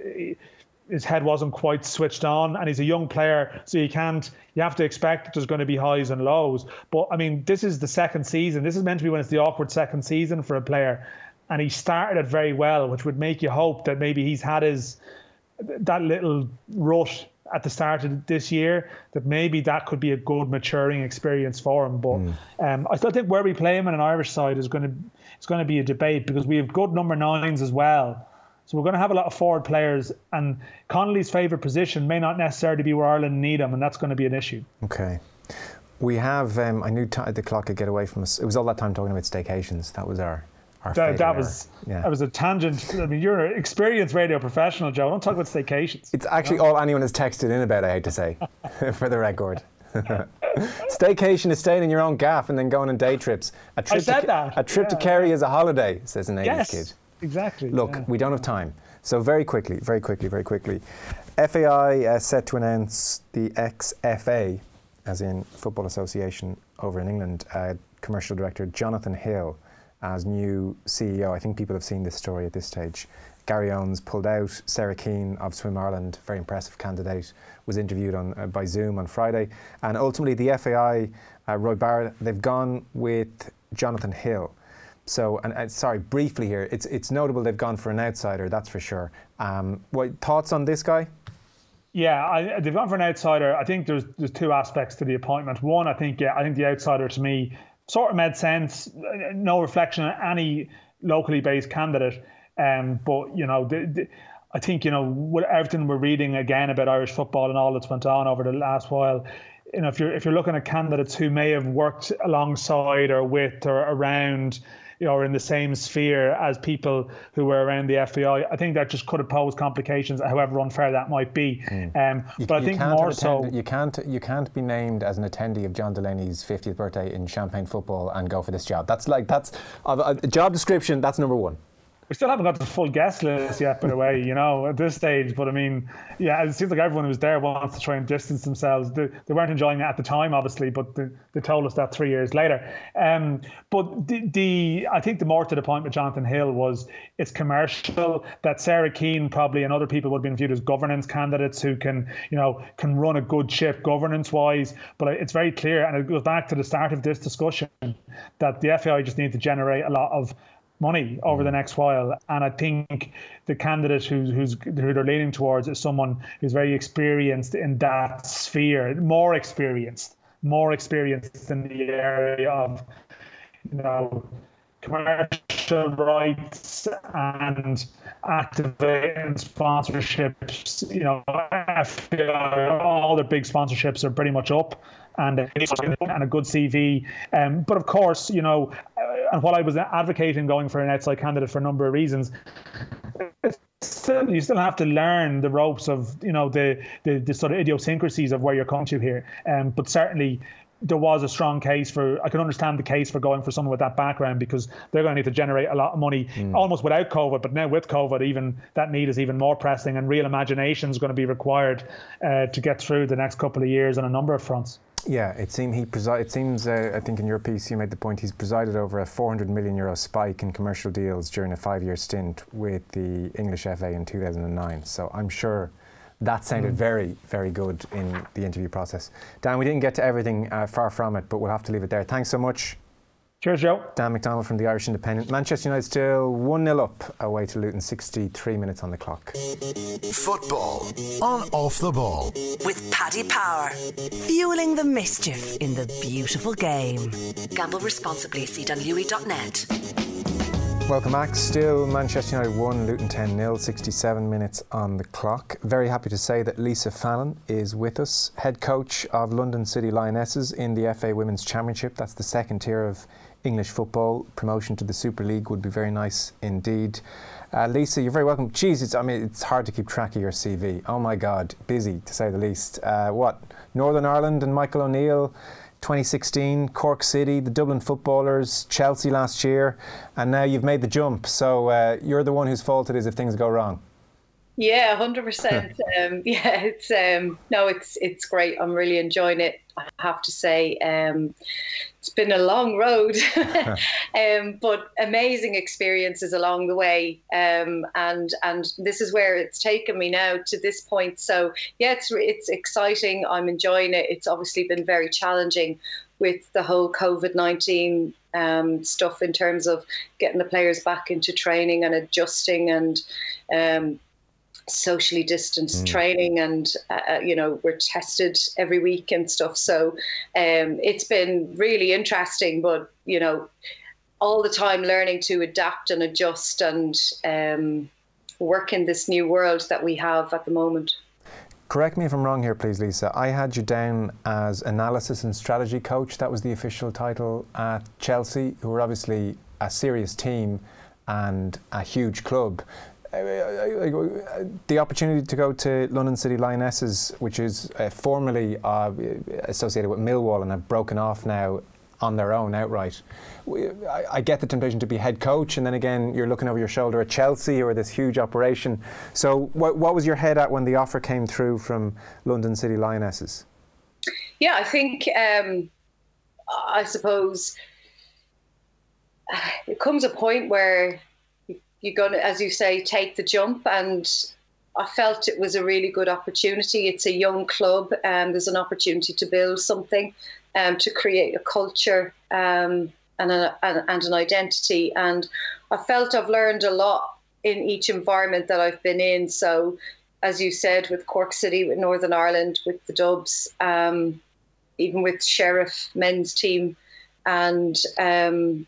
his head wasn't quite switched on, and he's a young player, so you can't, you have to expect that there's going to be highs and lows. But I mean, this is the second season. This is meant to be when it's the awkward second season for a player, and he started it very well, which would make you hope that maybe he's had his, that little rut at the start of this year, that maybe that could be a good maturing experience for him. But mm. um, I still think where we play him in an Irish side is going to, it's going to be a debate, because we have good number nines as well. So we're going to have a lot of forward players, and Connolly's favourite position may not necessarily be where Ireland need him, and that's going to be an issue. Okay. We have, um, I knew t- the clock could get away from us. It was all that time talking about staycations. That was our, our that, that was yeah. that was a tangent. I mean, you're an experienced radio professional, Joe. Don't talk about staycations. It's actually you know? all anyone has texted in about, I hate to say, for the record. Staycation is staying in your own gaff and then going on day trips. A trip I said to, that. A trip yeah. to Kerry is a holiday, says an eighties yes. kid. Exactly. Look, yeah. we don't have time. So very quickly, very quickly, very quickly. F A I uh, set to announce the ex F A, as in Football Association over in England, uh, commercial director Jonathan Hill as new C E O. I think people have seen this story at this stage. Gary Owens pulled out. Sarah Keane of Swim Ireland, very impressive candidate, was interviewed on uh, by Zoom on Friday. And ultimately the F A I, uh, Roy Barrett, they've gone with Jonathan Hill. So, and, and sorry, briefly here, it's it's notable they've gone for an outsider, that's for sure. Um, what thoughts on this guy? Yeah, I, they've gone for an outsider. I think there's there's two aspects to the appointment. One, I think yeah, I think the outsider to me sort of made sense. No reflection on any locally based candidate, um, but you know, the, the, I think you know with everything we're reading again about Irish football and all that's went on over the last while. You know, if you're if you're looking at candidates who may have worked alongside or with or around, you know, or in the same sphere as people who were around the F A I, I think that just could have posed complications, however unfair that might be. Mm. Um, you, but I think more so, you can't you can't be named as an attendee of John Delaney's fiftieth birthday in Champagne football and go for this job. That's like that's a, a job description. That's number one. We still haven't got the full guest list yet, by the way, you know, at this stage. But I mean, yeah, it seems like everyone who was there wants to try and distance themselves. They, they weren't enjoying it at the time, obviously, but they, they told us that three years later. Um, but the, the I think the more to the point with Jonathan Hill was it's commercial, that Sarah Keane probably and other people would have been viewed as governance candidates who can, you know, can run a good ship governance-wise. But it's very clear, and it goes back to the start of this discussion, that the F A I just need to generate a lot of money over the next while, and I think the candidate who's, who's who they're leaning towards is someone who's very experienced in that sphere, more experienced, more experienced in the area of, you know, commercial rights and activating sponsorships. You know, I feel all the big sponsorships are pretty much up, and and a good C V. Um, but of course, you know, and while I was advocating going for an outside candidate for a number of reasons, it's still, you still have to learn the ropes of, you know, the, the, the sort of idiosyncrasies of where you're coming to here. Um, but certainly, there was a strong case for, I can understand the case for going for someone with that background, because they're going to need to generate a lot of money mm. almost without COVID, but now with COVID, even that need is even more pressing, and real imagination is going to be required uh, to get through the next couple of years on a number of fronts. Yeah, it seems he presi- It seems uh, I think in your piece you made the point he's presided over a four hundred million euro spike in commercial deals during a five-year stint with the English F A in two thousand nine. So I'm sure that sounded mm. very, very good in the interview process. Dan, we didn't get to everything, uh, far from it, but we'll have to leave it there. Thanks so much. Cheers, Joe. Dan McDonald from the Irish Independent. Manchester United still one nil up away to Luton, sixty-three minutes on the clock. Football on Off the Ball. With Paddy Power, fueling the mischief in the beautiful game. Gamble responsibly. See dunlewy dot net. Welcome back. Still Manchester United one, Luton ten nil, sixty-seven minutes on the clock. Very happy to say that Lisa Fallon is with us, head coach of London City Lionesses in the F A Women's Championship. That's the second tier of English football. Promotion to the Super League would be very nice indeed. Uh, Lisa, you're very welcome. Jeez, it's, I mean, it's hard to keep track of your C V. Oh my God, busy to say the least. Uh, what, Northern Ireland and Michael O'Neill, twenty sixteen, Cork City, the Dublin Footballers, Chelsea last year, and now you've made the jump. So uh, you're the one whose fault it is if things go wrong. Yeah, one hundred percent. um, yeah, it's um, no, it's it's great. I'm really enjoying it, I have to say. Um, it's been a long road, um, but amazing experiences along the way. Um, and and this is where it's taken me now to this point. So yeah, it's it's exciting. I'm enjoying it. It's obviously been very challenging with the whole COVID nineteen um, stuff in terms of getting the players back into training and adjusting and um, socially distanced mm. training, and uh, you know, we're tested every week and stuff. So um, it's been really interesting, but you know, all the time learning to adapt and adjust and um, work in this new world that we have at the moment. Correct me if I'm wrong here, please, Lisa. I had you down as analysis and strategy coach. That was the official title at Chelsea, who were obviously a serious team and a huge club. The opportunity to go to London City Lionesses, which is uh, formerly uh, associated with Millwall and have broken off now on their own outright. I, I get the temptation to be head coach, and then again you're looking over your shoulder at Chelsea or this huge operation. So what, what was your head at when the offer came through from London City Lionesses? Yeah, I think um, I suppose it comes a point where you're going to, as you say, take the jump, and I felt it was a really good opportunity. It's a young club, and there's an opportunity to build something, um, to create a culture um, and, a, and an identity. And I felt I've learned a lot in each environment that I've been in. So, as you said, with Cork City, with Northern Ireland, with the Dubs, um, even with Sheriff men's team, and um,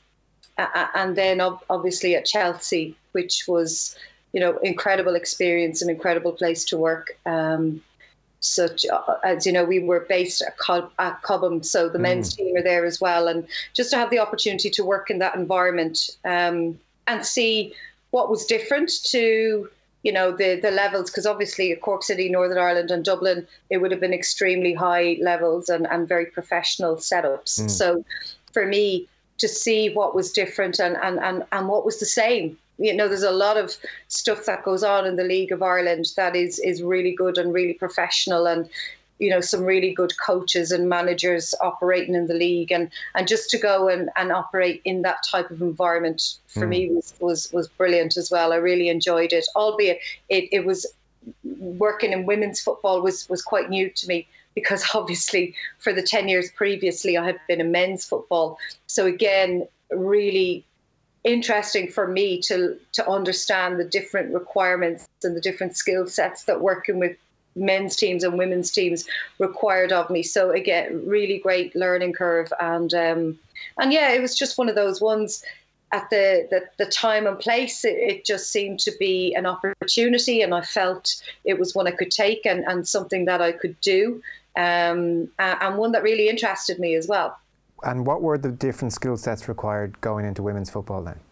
and then obviously at Chelsea, which was, you know, incredible experience, an incredible place to work. Um, such as you know, we were based at, Cob- at Cobham, so the mm. men's team are there as well, and just to have the opportunity to work in that environment um, and see what was different to, you know, the the levels, because obviously at Cork City, Northern Ireland, and Dublin, it would have been extremely high levels and, and very professional setups. Mm. So for me, to see what was different and, and, and, and what was the same. You know, there's a lot of stuff that goes on in the League of Ireland that is is really good and really professional, and, you know, some really good coaches and managers operating in the league, and, and just to go and, and operate in that type of environment for mm. me was, was was brilliant as well. I really enjoyed it, albeit it, it was working in women's football was, was quite new to me, because obviously for the ten years previously I had been in men's football. So again, really interesting for me to to understand the different requirements and the different skill sets that working with men's teams and women's teams required of me. So again, really great learning curve. And um, and yeah, it was just one of those ones at the, the, the time and place. It, it just seemed to be an opportunity, and I felt it was one I could take and, and something that I could do. Um, and one that really interested me as well. And what were the different skill sets required going into women's football then?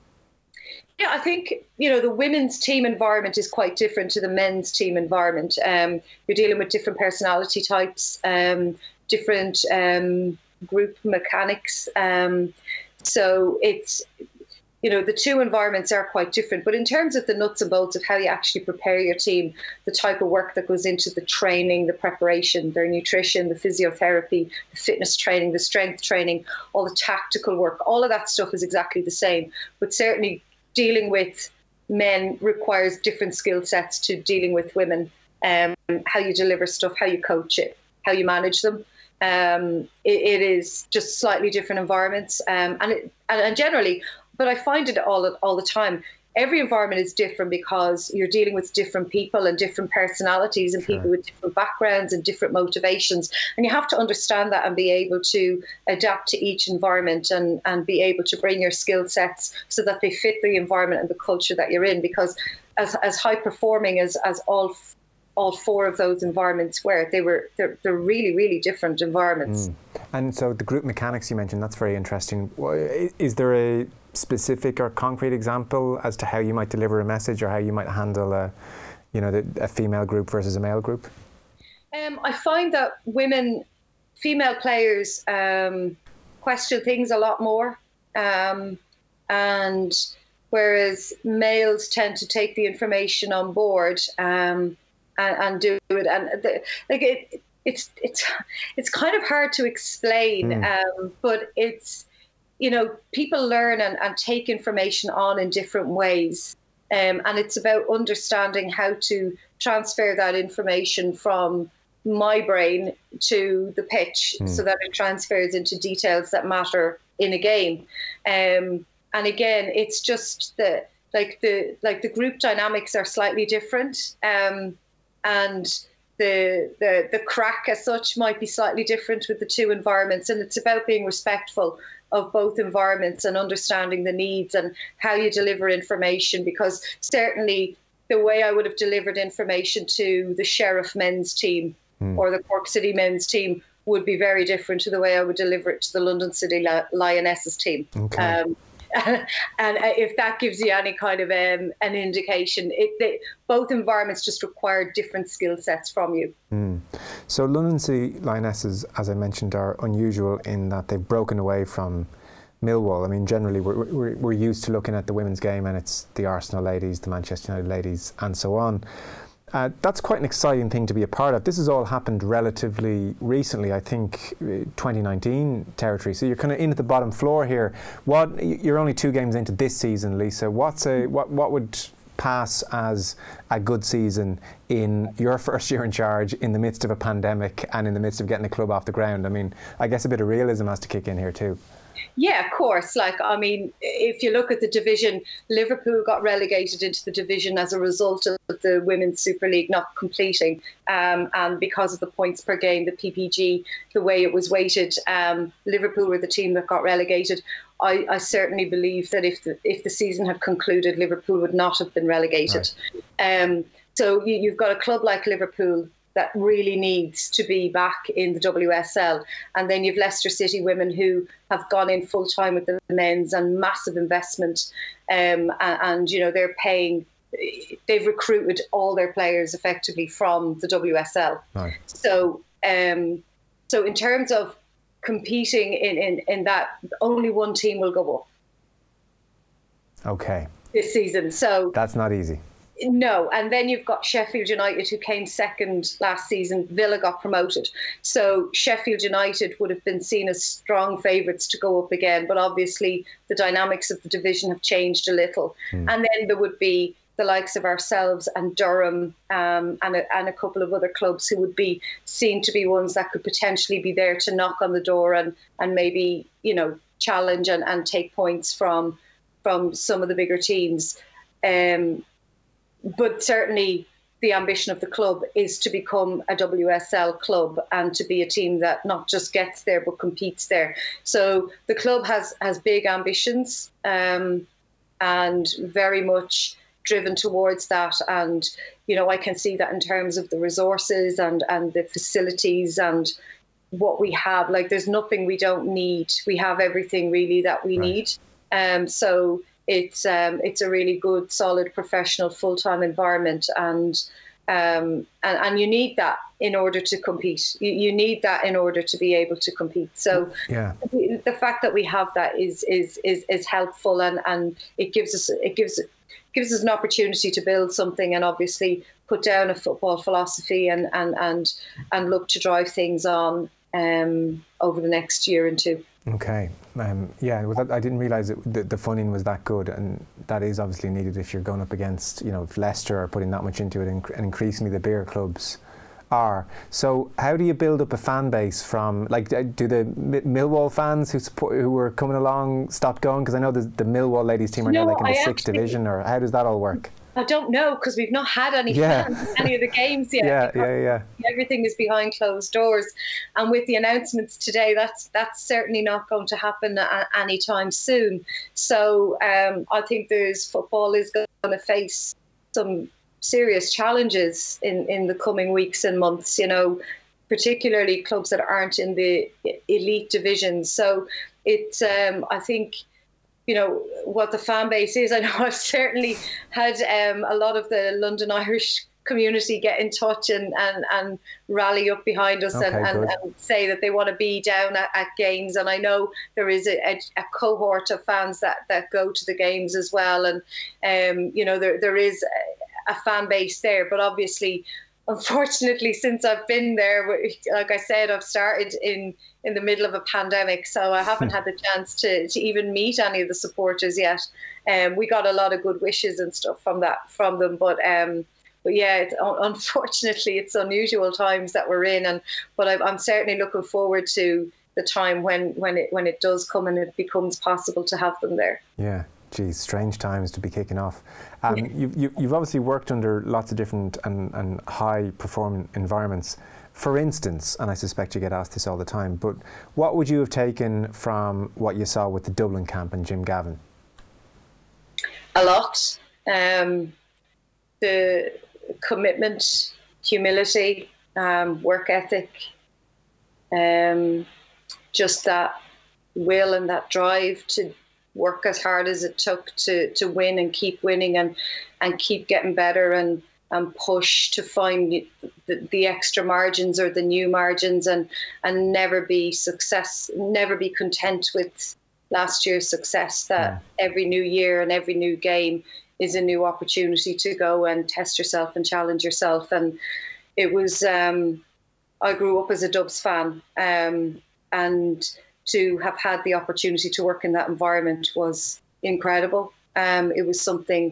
Yeah, I think, you know, the women's team environment is quite different to the men's team environment. Um, you're dealing with different personality types, um, different um, group mechanics. Um, so it's, you know, the two environments are quite different. But in terms of the nuts and bolts of how you actually prepare your team, the type of work that goes into the training, the preparation, their nutrition, the physiotherapy, the fitness training, the strength training, all the tactical work, all of that stuff is exactly the same. But certainly dealing with men requires different skill sets to dealing with women. Um, how you deliver stuff, how you coach it, how you manage them. Um, it, it is just slightly different environments. Um, and, it, and and generally, but I find it all all the time. Every environment is different because you're dealing with different people and different personalities and sure. people with different backgrounds and different motivations. And you have to understand that and be able to adapt to each environment and, and be able to bring your skill sets so that they fit the environment and the culture that you're in. Because as as high performing as, as all all four of those environments were, they were they're, they're really, really different environments. Mm. And so the group mechanics you mentioned, that's very interesting. Is there a specific or concrete example as to how you might deliver a message or how you might handle a, you know, a female group versus a male group? Um, I find that women, female players, um, question things a lot more, um, and whereas males tend to take the information on board um, and, and do it, and the, like it, it's it's it's kind of hard to explain, mm. um, but it's. You know, people learn and, and take information on in different ways. Um, and it's about understanding how to transfer that information from my brain to the pitch mm. so that it transfers into details that matter in a game. Um, and again, it's just the like the like the group dynamics are slightly different. Um, and the the the crack as such might be slightly different with the two environments. And it's about being respectful of both environments and understanding the needs and how you deliver information, because certainly the way I would have delivered information to the Sheriff men's team mm. or the Cork City men's team would be very different to the way I would deliver it to the London City Lionesses team. Okay. Um, and if that gives you any kind of um, an indication, it, they, both environments just require different skill sets from you. Mm. So London City Lionesses, as I mentioned, are unusual in that they've broken away from Millwall. I mean, generally we're, we're, we're used to looking at the women's game and it's the Arsenal ladies, the Manchester United ladies and so on. Uh, that's quite an exciting thing to be a part of. This has all happened relatively recently, I think twenty nineteen territory. So you're kind of in at the bottom floor here. What you're only two games into this season, Lisa. What's a what what would pass as a good season in your first year in charge in the midst of a pandemic and in the midst of getting the club off the ground? I mean, I guess a bit of realism has to kick in here too. Yeah, of course. Like, I mean, if you look at the division, Liverpool got relegated into the division as a result of the Women's Super League not completing. Um, and because of the points per game, the P P G, the way it was weighted, um, Liverpool were the team that got relegated. I, I certainly believe that if the, if the season had concluded, Liverpool would not have been relegated. Right. Um, so you, you've got a club like Liverpool that really needs to be back in the W S L. And then you've Leicester City women who have gone in full time with the men's and massive investment. Um, and, and, you know, they're paying, they've recruited all their players effectively from the W S L. Right. So, um, so in terms of competing in, in, in that, only one team will go up. Okay. This season. So that's not easy. No, and then you've got Sheffield United, who came second last season. Villa got promoted. So Sheffield United would have been seen as strong favourites to go up again. But obviously the dynamics of the division have changed a little. Mm. And then there would be the likes of ourselves and Durham um, and, a, and a couple of other clubs who would be seen to be ones that could potentially be there to knock on the door and, and maybe, you know, challenge and, and take points from, from some of the bigger teams. Um But certainly the ambition of the club is to become a W S L club and to be a team that not just gets there but competes there. So the club has, has big ambitions um, and very much driven towards that. And, you know, I can see that in terms of the resources and, and the facilities and what we have. Like, there's nothing we don't need. We have everything really that we right. need. Um, so... It's um, it's a really good, solid, professional, full-time environment, and Um, and, and you need that in order to compete. You, you need that in order to be able to compete. So yeah. the fact that we have that is is is, is helpful, and, and it gives us it gives gives us an opportunity to build something, and obviously put down a football philosophy and and and, and look to drive things on um, over the next year and two. Okay, um, yeah. Well, that, I didn't realise the, the funding was that good, and that is obviously needed if you're going up against, you know, if Leicester are putting that much into it, and increasingly the bigger clubs are. So, how do you build up a fan base from, like, do the Millwall fans who support, who were coming along stop going? Because I know the, the Millwall ladies team are no, now like in the I sixth actually, division, or how does that all work? I don't know, because we've not had any yeah. fans in any of the games yet. yeah, yeah, yeah. Everything is behind closed doors, and with the announcements today, that's that's certainly not going to happen a- anytime soon. So um, I think there's football is going to face some serious challenges in, in the coming weeks and months. You know, particularly clubs that aren't in the elite divisions. So it's um, I think. You know, what the fan base is. I know I've certainly had um, a lot of the London Irish community get in touch and, and, and rally up behind us, okay, and, and, and say that they want to be down at, at games. And I know there is a, a, a cohort of fans that, that go to the games as well. And, um, you know, there there is a, a fan base there. But obviously, unfortunately, since I've been there, like I said, I've started in in the middle of a pandemic, so I haven't had the chance to, to even meet any of the supporters yet. Um, we got a lot of good wishes and stuff from that from them, but um, but yeah, it's, unfortunately, it's unusual times that we're in, and but I, I'm certainly looking forward to the time when when it when it does come and it becomes possible to have them there. Yeah. Geez, strange times to be kicking off. Um, yeah. you, you, you've obviously worked under lots of different and, and high-performing environments. For instance, and I suspect you get asked this all the time, but what would you have taken from what you saw with the Dublin camp and Jim Gavin? A lot. Um, the commitment, humility, um, work ethic, um, just that will and that drive to work as hard as it took to to win and keep winning and and keep getting better and and push to find the, the extra margins or the new margins, and and never be success never be content with last year's success, that yeah. every new year and every new game is a new opportunity to go and test yourself and challenge yourself. And it was um I grew up as a Dubs fan, um and to have had the opportunity to work in that environment was incredible. Um, it was something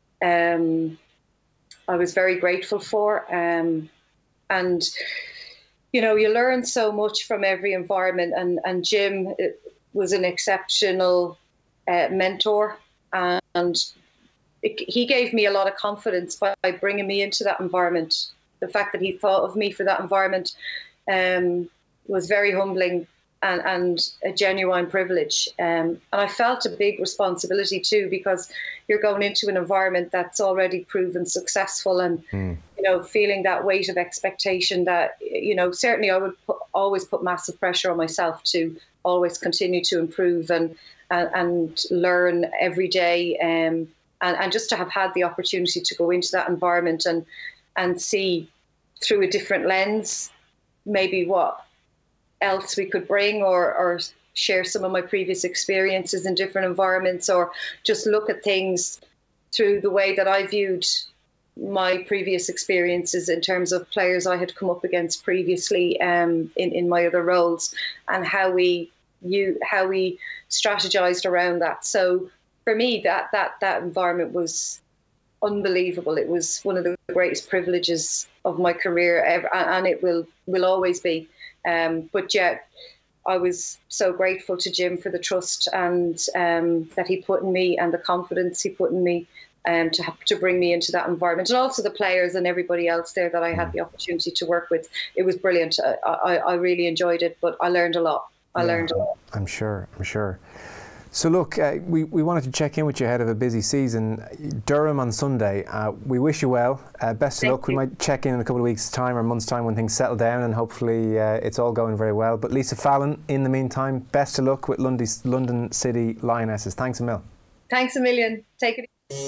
um, I was very grateful for. Um, and, you know, you learn so much from every environment. And, and Jim was an exceptional uh, mentor. And it, he gave me a lot of confidence by, by bringing me into that environment. The fact that he thought of me for that environment um, was very humbling. And, and a genuine privilege. Um, and I felt a big responsibility too, because you're going into an environment that's already proven successful, and, mm. you know, feeling that weight of expectation that, you know, certainly I would put, always put massive pressure on myself to always continue to improve and, and, and learn every day. Um, and, and just to have had the opportunity to go into that environment and, and see through a different lens, maybe what else we could bring, or, or share some of my previous experiences in different environments, or just look at things through the way that I viewed my previous experiences in terms of players I had come up against previously um, in, in my other roles, and how we you how we strategized around that. So for me, that that that environment was unbelievable. It was one of the greatest privileges of my career ever, and it will will always be. Um, but yeah, I was so grateful to Jim for the trust and um, that he put in me, and the confidence he put in me, um, to have, to bring me into that environment, and also the players and everybody else there that I had the opportunity to work with. It was brilliant. I, I, I really enjoyed it, but I learned a lot. I yeah, learned a lot. I'm sure. I'm sure. So look, uh, we, we wanted to check in with you ahead of a busy season. Durham on Sunday. Uh, we wish you well. Uh, best of Thank luck. you. We might check in in a couple of weeks' time or months' time when things settle down, and hopefully uh, it's all going very well. But Lisa Fallon, in the meantime, best of luck with London, London City Lionesses. Thanks a mil. Thanks a million. Take it easy.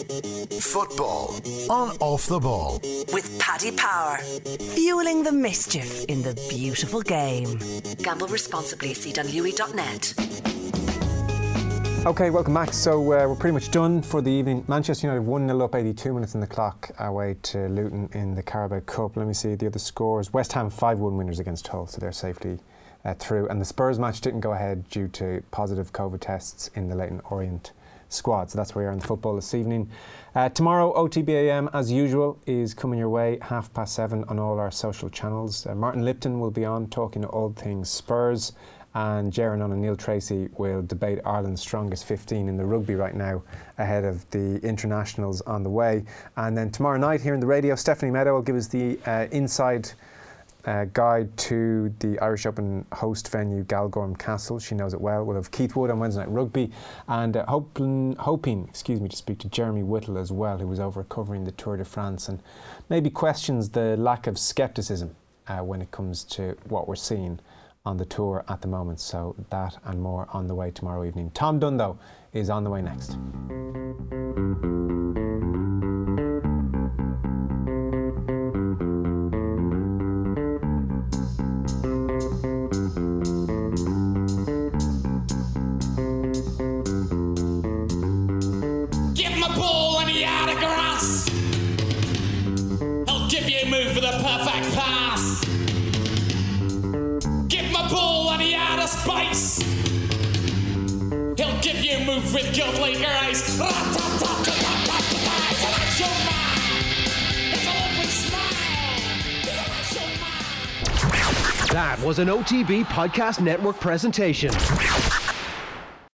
Football on Off the Ball. With Paddy Power, fueling the mischief in the beautiful game. Gamble responsibly. See Dunlewy dot net. Okay, welcome back. So uh, we're pretty much done for the evening. Manchester United one nil up, eighty-two minutes in the clock, away to Luton in the Carabao Cup. Let me see the other scores. West Ham five one winners against Hull, so they're safely uh, through. And the Spurs match didn't go ahead due to positive COVID tests in the Leyton Orient squad. So that's where we are in the football this evening. Uh, tomorrow, O T B A M, as usual, is coming your way, half past seven on all our social channels. Uh, Martin Lipton will be on talking all things Spurs, and Jaron and Neil Tracy will debate Ireland's strongest fifteen in the rugby right now ahead of the internationals on the way. And then tomorrow night here in the radio, Stephanie Meadow will give us the uh, inside uh, guide to the Irish Open host venue, Galgorm Castle. She knows it well. We'll have Keith Wood on Wednesday Night Rugby, and uh, hoping, hoping excuse me, to speak to Jeremy Whittle as well, who was over covering the Tour de France and maybe questions the lack of scepticism uh, when it comes to what we're seeing on the tour at the moment. So that and more on the way tomorrow evening. Tom Dunn, though, is on the way next. Give him a ball and he out of grass. He'll give you a move for the perfect pass. Give him a ball and he out of space. He'll give you a move with godly grace. That was an O T B Podcast Network presentation.